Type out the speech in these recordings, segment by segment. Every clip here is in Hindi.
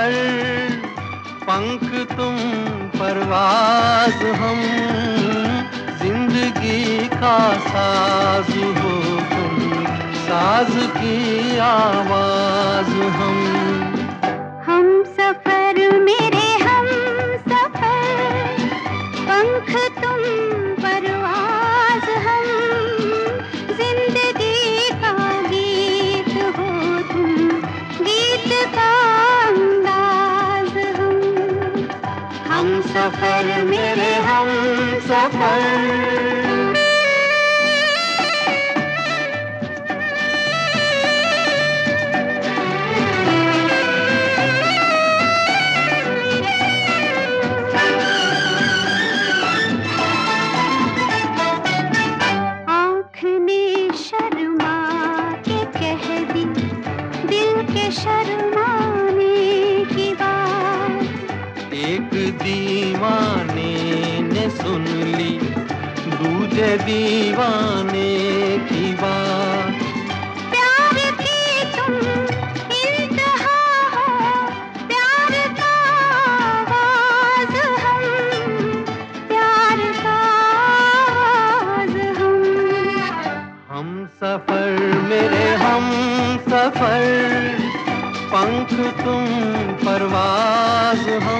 सफर, पंख तुम परवाज़ हम, जिंदगी का साज हो तुम, साज की आवाज हम। हम सफर मेरे हम सफर, पंख तुम परवाज़ हम, जिंदगी का गीत हो तुम, गीत का अंदाज हम सफर मेरे हम सफर। शर्माने की बात एक दीवाने ने सुन ली, दूजे दीवाने की बात। प्यार की तुम इंतहा हो, प्यार का आवाज हम, प्यार का आवाज हम सफर मेरे हम सफर, पंख तुम परवाज़ हम,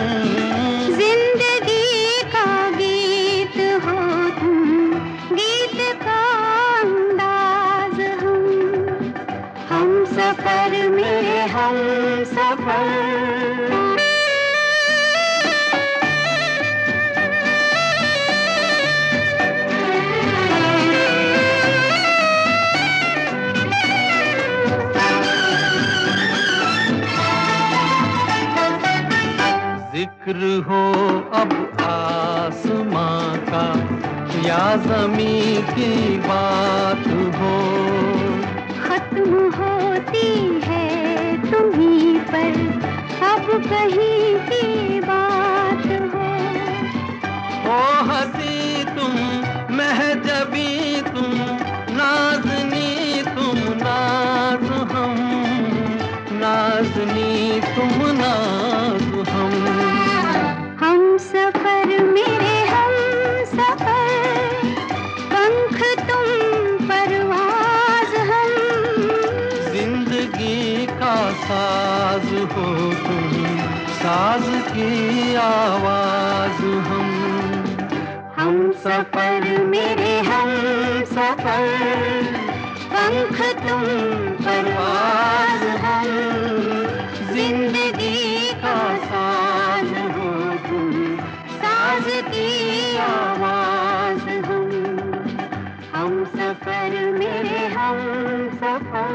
जिंदगी का गीत हो तुम, गीत का अंदाज हम सफर मेरे हम सफर। जिक्र हो अब आसमां का या ज़मीं की बात हो, खत्म होती है तुम्हीं पर अब कहीं की बात हो हंसी तुम महजबी तुम, नाज़नी तुम नाज़ हम, नाज़नी तुम नाज़ हम सफर मेरे हम सफर, पंख तुम परवाज़ हम, जिंदगी का साज हो तुम, साज की आवाज हम सफर मेरे हम सफर, पंख तुम परवाज़ हम, जिंदगी का साज हो तुम, साज की आवाज हम सफर मेरे हम सफर।